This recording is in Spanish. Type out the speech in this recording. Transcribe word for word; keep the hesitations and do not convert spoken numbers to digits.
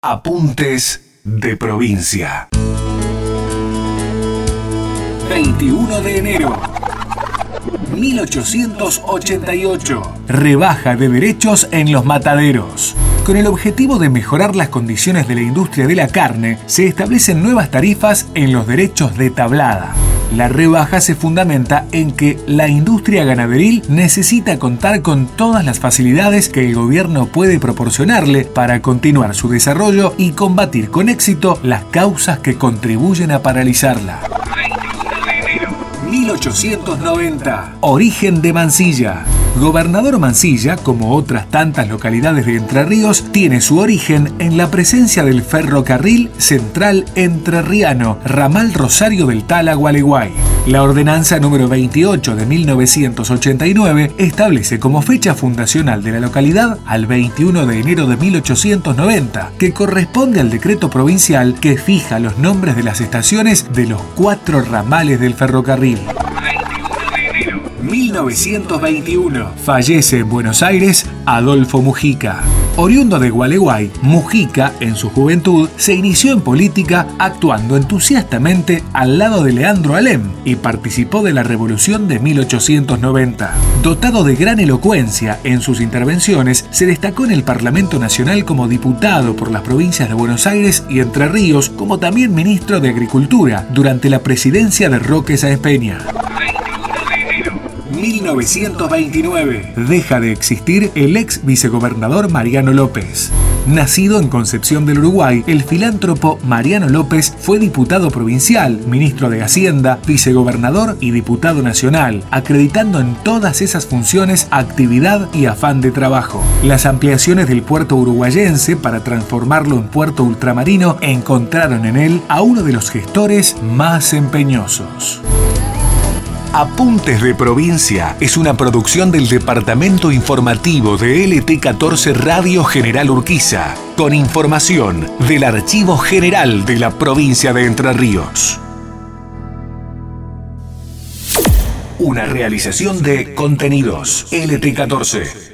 Apuntes de provincia. veintiuno de enero mil ochocientos ochenta y ocho. Rebaja de derechos en los mataderos. Con el objetivo de mejorar las condiciones de la industria de la carne, se establecen nuevas tarifas en los derechos de tablada. La rebaja se fundamenta en que la industria ganaderil necesita contar con todas las facilidades que el gobierno puede proporcionarle para continuar su desarrollo y combatir con éxito las causas que contribuyen a paralizarla. mil ochocientos noventa. Origen de Mansilla. Gobernador Mansilla, como otras tantas localidades de Entre Ríos, tiene su origen en la presencia del ferrocarril central entrerriano, ramal Rosario del Tala a Gualeguay. La ordenanza número veintiocho de mil novecientos ochenta y nueve establece como fecha fundacional de la localidad al veintiuno de enero de mil ochocientos noventa, que corresponde al decreto provincial que fija los nombres de las estaciones de los cuatro ramales del ferrocarril. mil novecientos veintiuno. Fallece en Buenos Aires Adolfo Mujica. Oriundo de Gualeguay, Mujica, en su juventud, se inició en política actuando entusiastamente al lado de Leandro Alem y participó de la Revolución de mil ochocientos noventa. Dotado de gran elocuencia en sus intervenciones, se destacó en el Parlamento Nacional como diputado por las provincias de Buenos Aires y Entre Ríos, como también ministro de Agricultura durante la presidencia de Roque Sáenz Peña. mil novecientos veintinueve. Deja de existir el ex vicegobernador Mariano López. Nacido en Concepción del Uruguay, el filántropo Mariano López fue diputado provincial, ministro de Hacienda, vicegobernador y diputado nacional, acreditando en todas esas funciones actividad y afán de trabajo. Las ampliaciones del puerto uruguayense para transformarlo en puerto ultramarino encontraron en él a uno de los gestores más empeñosos. Apuntes de Provincia es una producción del Departamento Informativo de L T catorce Radio General Urquiza, con información del Archivo General de la Provincia de Entre Ríos. Una realización de Contenidos L T catorce.